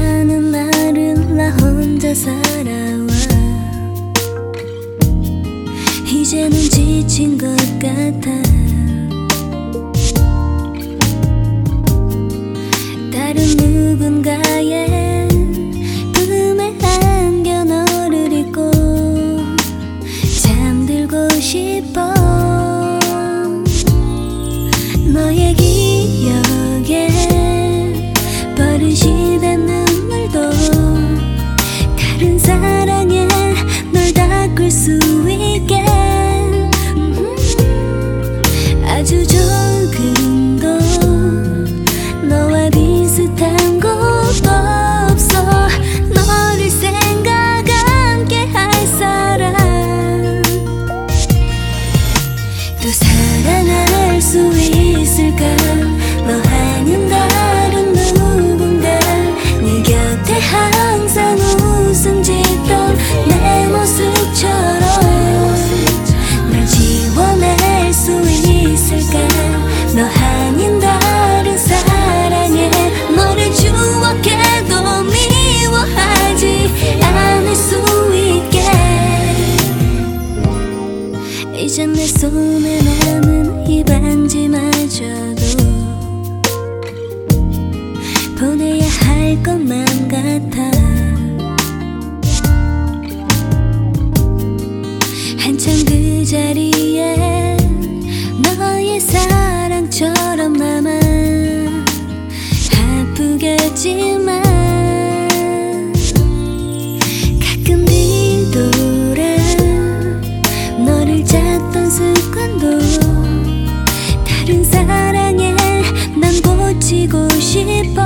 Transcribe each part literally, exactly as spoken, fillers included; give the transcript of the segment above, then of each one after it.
사는 나를 나 혼자 살아와. 이제는 지친 것 같아. 다른 누군가의 품에 안겨 너를 잊고 잠들고 싶어. 너의 기억에 버릇이된 눈물도 다른 사랑에 널 닦을 수 있게. 아주 조금 더 너와 비슷한 곳 없어. 너를 생각 함께 할 사람. 또 사랑할 수 있을까? 너 아닌 다른 누군가 네 곁에 항상 웃음 짓던 내 모습처럼 날 지워낼 수 있을까? 너 아닌 다른 사랑에 너를 추억해도 미워하지 않을 수 있게. 이젠 내 손에 남은 이 반지마저도 보내야 할 것만 같아. 한참 그 자리에 너의 사랑처럼 남아 아프겠지만 가끔 뒤돌아 너를 찾던 습관도 다른 사랑에 난 고치고 싶어.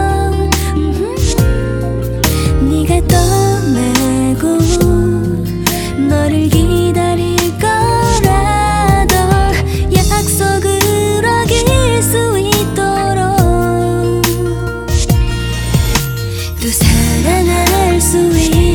네가 떠나고 너를 기다릴 거라도 약속을 어길 수 있도록 또 사랑할 수 있도록